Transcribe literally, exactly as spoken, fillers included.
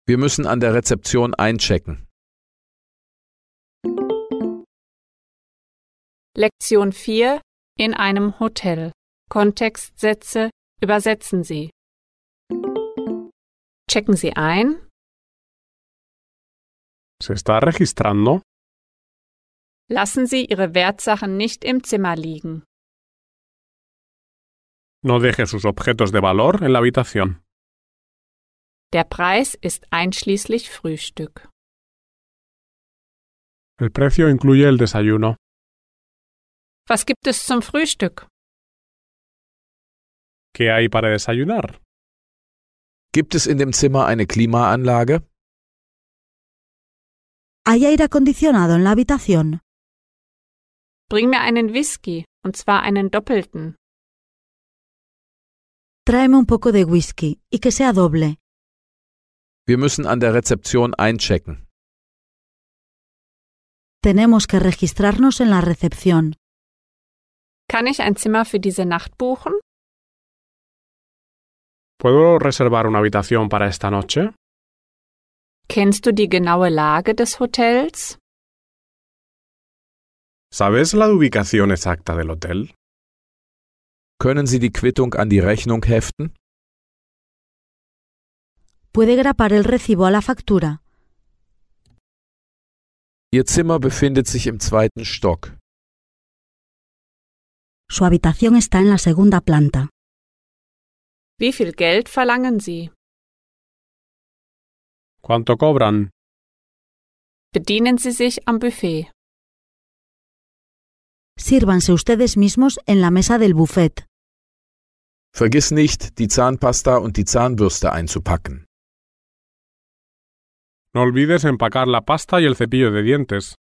Wir müssen an der Rezeption einchecken. Lektion vier in einem Hotel. Kontextsätze übersetzen Sie. Checken Sie ein. ¿Se está registrando? Lassen Sie Ihre Wertsachen nicht im Zimmer liegen. No deje sus objetos de valor en la habitación. Der Preis ist einschließlich Frühstück. El precio incluye el desayuno. Was gibt es zum Frühstück? ¿Qué hay para desayunar? Gibt es in dem Zimmer eine Klimaanlage? ¿Hay aire acondicionado en la habitación? Bring mir einen Whisky, und zwar einen doppelten. Tráeme un poco de whisky y que sea doble. Wir müssen an der Rezeption einchecken. Tenemos que registrarnos en la recepción. Kann ich ein Zimmer für diese Nacht buchen? ¿Puedo reservar una habitación para esta noche? Kennst du die genaue Lage des Hotels? ¿Sabes la ubicación exacta del hotel? Können Sie die Quittung an die Rechnung heften? ¿Puede grapar el recibo a la factura? Ihr Zimmer befindet sich im zweiten Stock. Su habitación está en la segunda planta. Wie viel Geld verlangen Sie? ¿Cuánto cobran? Bedienen Sie sich am Buffet. Sírvanse ustedes mismos en la mesa del buffet. Vergiss nicht, die Zahnpasta und die Zahnbürste einzupacken. No olvides empacar la pasta y el cepillo de dientes.